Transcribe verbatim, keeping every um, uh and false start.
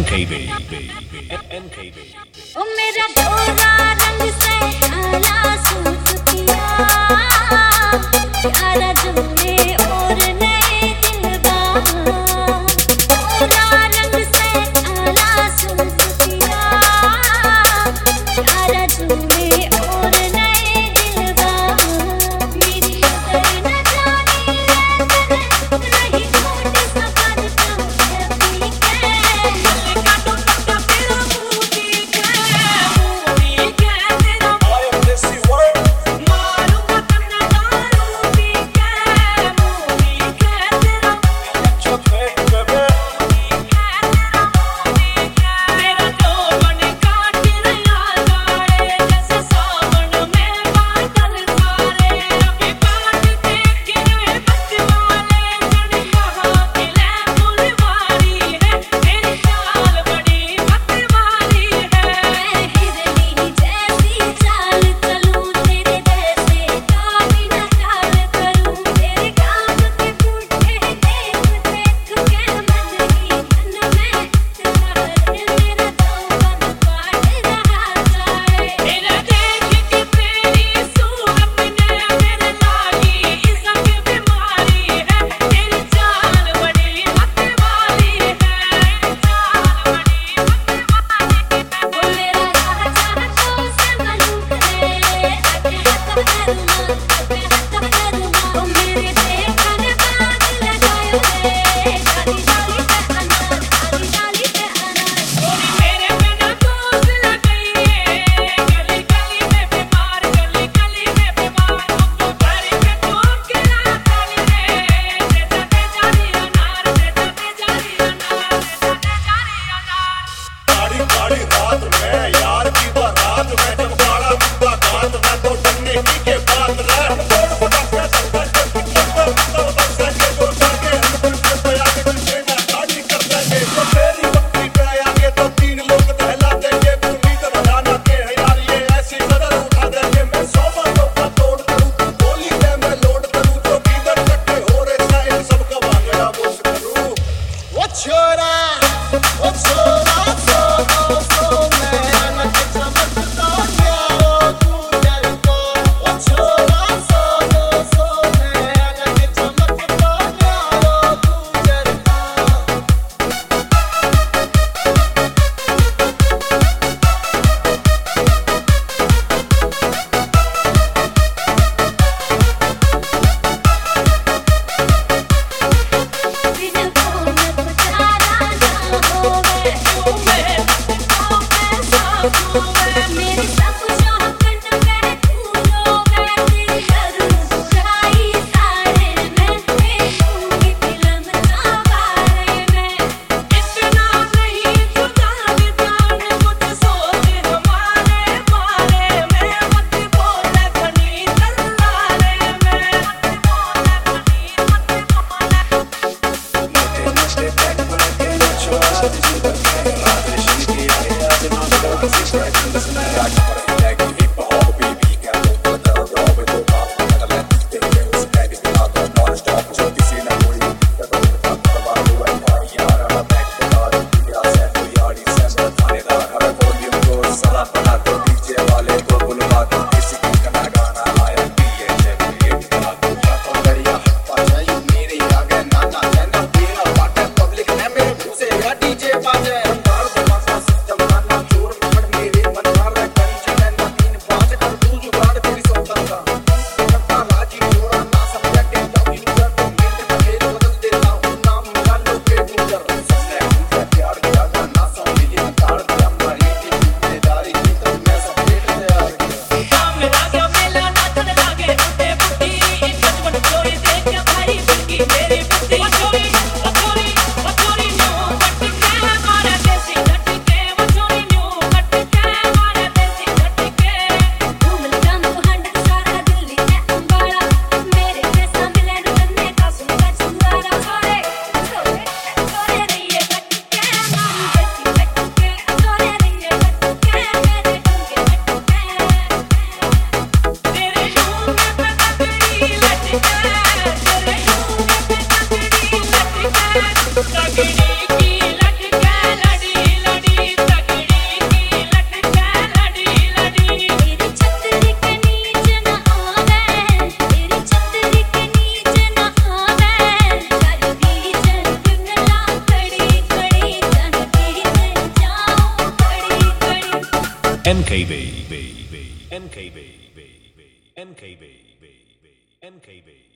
K B. ओ मेरा गोरा रंग से काला सूट पिया, प्यारा जुमले और नए दिलवा। गोरा रंग से काला सूट पिया, प्यारा जुमले और नए दिलवा। मेरी नजर न जाने रही खोट सफर का पी के काटो पक्का तेरा मुंह ठीक है, मुंह ठीक है तेरा मारूंगा तन्ना दारू पी के, मुंह ठीक है तेरा ठीक है तेरा मुंह ठीक है तेरा जोबन काट रहा जाए जैसे सावन में बादल सारे। अभी बाट देखे बच वाले जन कहा कि ले फुलवारी है, तेरी चाल बड़ी मतवारी है। मैं हिरनी जैसी चाल चलूं, तेरे जैसे काबी न चाल करूं। तेरे गाँव के बूढ़े देख देख के मन ही मन में तेरा मेरा जौवन काट रहा जाए। तेरा देख के तेरी सूरत ने मेरे लागी इसक बीमारी है, तेरी चाल बड़ी मतवारी है, चाल बड़ी मतवारी है। ओ मेरा राजा तो से मलूक रे, आके हाथ करूँगा, आके हाथ करूँगा। ओ मेरे देखन बाग लगायो रे, डाली डाली पे अनार, डाली डाली पे अनार। ओ मेरे बिना दोस्त लगाइए, गली गली में बीमार, गली गली में बीमार। अब तो घर पे ठोके ना ताली रे, देता दे जारी अनार, देता दे जारी अनार, देता दे जारी अनार। काड़ी काड़ी रात में यार की बारात में जब काला मुद्दा घात में तो डंडे की के बात रह बोल पटाखे सरकार के पिक्चर तो बक्से के जो करके हम पे आके तुझे ना काड़ी कर देंगे। तो तेरी बकरी पे आगे तो तीन लोग दहला देंगे, उम्मीद बनाना के है यार ये ऐसी कदर उठा देंगे। मैं सौ बातों का तोड़ करूं, तू बोली दे मैं लोड करूं, जो भीतर इकट्ठे हो रहे हैं सबका भागना बोझ करूं। वो छोरा वो छोरा सो सो मैं नच चमकता यारो गुजर को। वो छोरा सो सो मैं नच चमकता यारो गुजर को। बिन फोन गुजारा ना होवे, N K B, N K B, N K B, N K B, N K B.